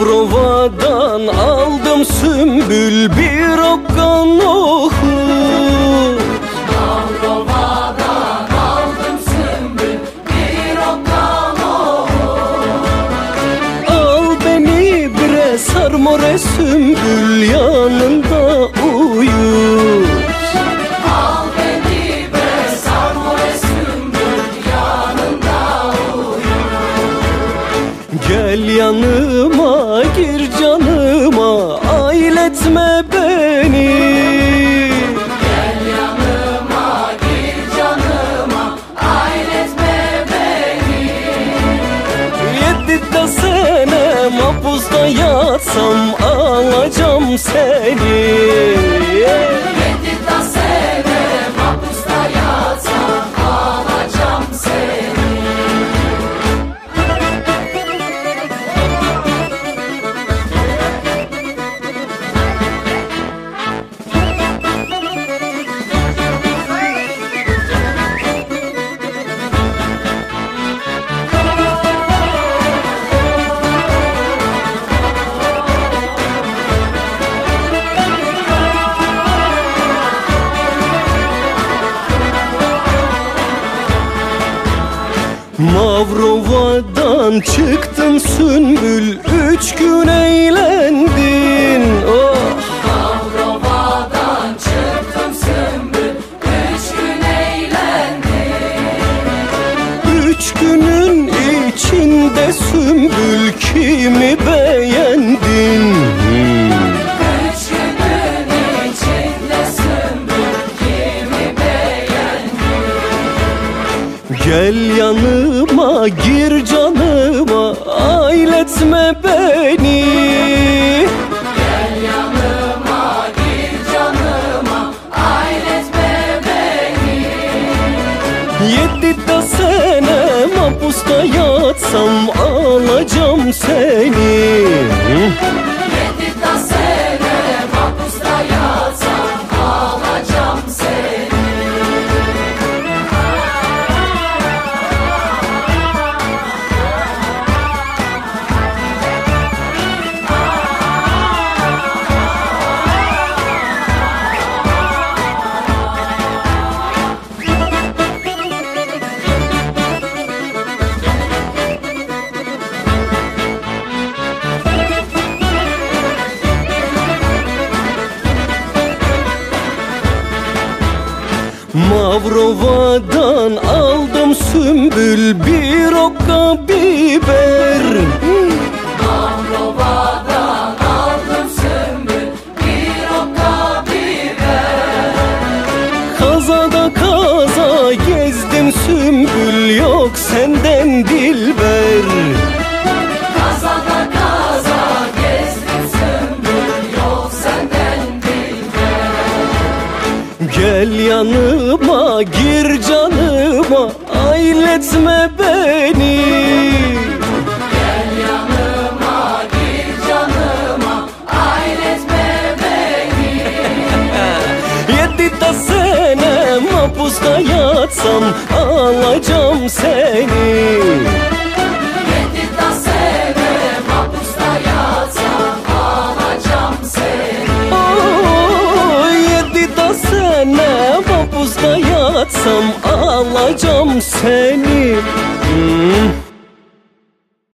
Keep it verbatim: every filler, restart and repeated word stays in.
Mavrova'dan aldım sümbül bir okkan nohut. Mavrova'dan aldım sümbül bir okkan nohut. Al beni bre sarmore sümbül yanında uyut. Al beni bre sarmore sümbül yanında uyut. Gel yanıma gir canıma ailetme beni. Gel yanıma gir canıma ailetme beni. Yedi de sene mahpusta yatsam alacağım seni. Yedi de sene mahpusta yatsam alacağım seni. Mavrova'dan çıktın sümbül, üç gün eğlendin. Oh. Mavrova'dan çıktım sümbül, üç gün eğlendim. Üç günün içinde sümbül kimi beğendin? Üç günün içinde sümbül kimi beğendin. Gel yanıma gir canıma ailetme beni. Gel yanıma gir canıma ailetme beni. Yedi de sene mahpusta yatsam alacağım seni. Yedi de sene mahpusta yatsam alacağım seni. Mavrova'dan aldım sümbül bir okka biber. Mavrova'dan aldım sümbül bir okka biber. Kazada kaza gezdim sümbül yok senden dilber. Kazada kaza gezdim sümbül yok senden dilber. Gel yanıma gir canıma ailetme beni. Gel yanıma gir canıma ailetme beni. Yedi de sene mahpusta yatsam alacağım seni. Yedi de sene mahpusta yatsam alacağım seni. Oh, yedi de sene mahpusta yatsam alacağım seni. Hmm.